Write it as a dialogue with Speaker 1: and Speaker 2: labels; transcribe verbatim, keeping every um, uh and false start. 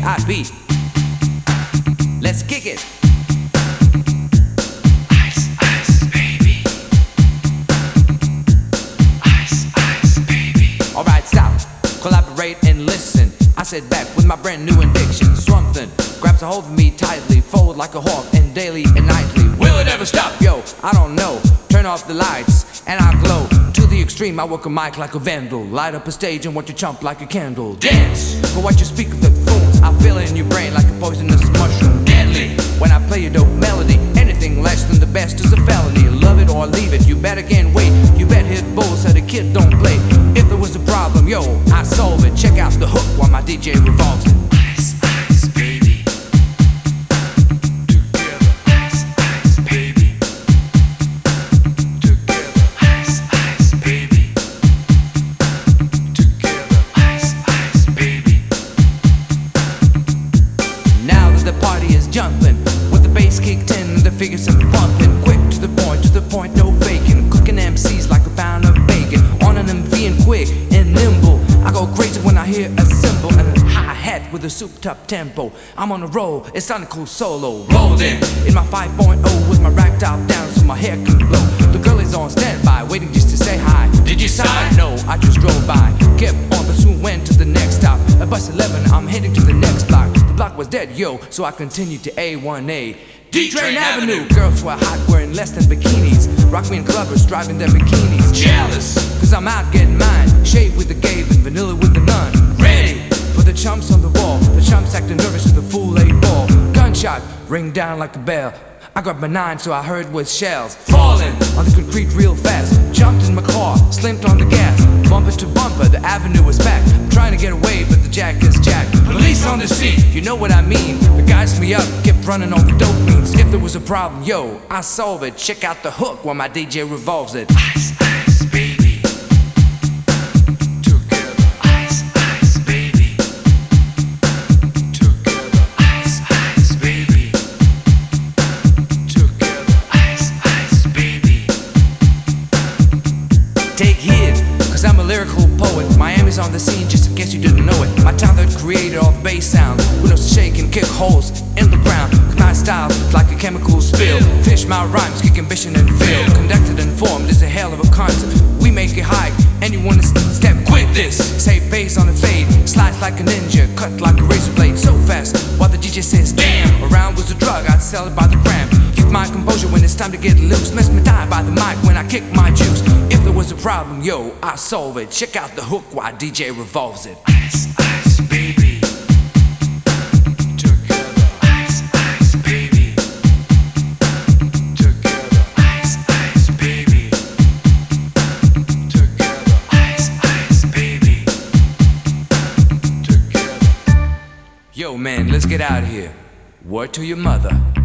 Speaker 1: I B. Let's kick it.
Speaker 2: Ice, ice, baby. Ice, ice, baby.
Speaker 1: Alright, stop, collaborate and listen. I sit back with my brand new invention. Something grabs a hold of me tightly, fold like a hawk, and daily and nightly. Will it ever stop? Yo, I don't know. Turn off the lights and I glow. To the extreme, I work a mic like a vandal. Light up a stage and watch you chomp like a candle. Dance! Go watch you speak of the phones. I feel it in your brain like a poisonous mushroom. Deadly! When I play a dope melody, anything less than the best is a felony. Love it or leave it, you better gain weight. You bet hit bulls so the kid don't play. If there was a problem, yo, I solve it. Check out the hook while my D J revolves it.
Speaker 2: Ice, ice, baby. Together. Ice, ice, baby. Together. Ice, ice, baby. Together. Ice, ice, baby.
Speaker 1: Now that the party is jumping, with the bass kicked in and the figures are pumping. Quick to the point, to the point, no faking. Cooking M Cs like a pound of bacon. On an M V and quick and nimble. I go crazy when I hear a cymbal and a hi-hat with a souped up tempo. I'm on a roll, it's sounding cool solo. Rolled in, in my five point oh with my rack top down so my hair can blow. The girl is on standby, waiting just to say hi. Did you sign? No, I just drove by. Kept on, but soon went to the next stop. At bus eleven, I'm heading to the next block. The block was dead, yo, so I continued to A one A. D-Train Avenue. Girls were hot, wearing less than bikinis. Rock me and clubbers driving their bikinis. Jealous, cause I'm out getting mine. Shave with the gave and vanilla with the none. Ready for the chumps on the wall. The chumps acting nervous with the full eight ball. Gunshot, ring down like a bell. I grabbed my nine so I heard was shells falling on the concrete real fast. Jumped in my car, slipped on the gas. Bumper to bumper, the avenue was packed. I'm trying to get away, but the jack is jacked. Police on the scene, you know what I mean. The guys me up, kept running all the dope means. If there was a problem, yo, I solve it. Check out the hook while my D J revolves it.
Speaker 2: Ice, ice, baby. Together. Ice, ice, baby. Together. Ice, ice, baby. Together. Ice, ice, baby.
Speaker 1: Take heed, cause I'm a lyrical poet. Miami's on the scene, just in case you didn't know it. My talent created all the bass sound. Windows to shake and kick holes in the ground. Cause my style's like a chemical spill. Fish my rhymes, kick ambition and feel. Conducted and formed is a hell of a concept. We make it high, anyone to step, quit this. Say bass on a fade, slice like a ninja, cut like a razor blade so fast. While the D J says, damn, around was a drug, I'd sell it by the gram. Keep my composure when it's time to get loose. Mess me tie by the mic when I kick my juice. If there was a problem, yo, I solve it. Check out the hook while D J revolves it.
Speaker 2: Ice, ice, baby. Together. Ice, ice, baby. Together. Ice, ice, baby. Together. Ice, ice, baby. Together.
Speaker 1: Yo, man, let's get out of here. Word to your mother.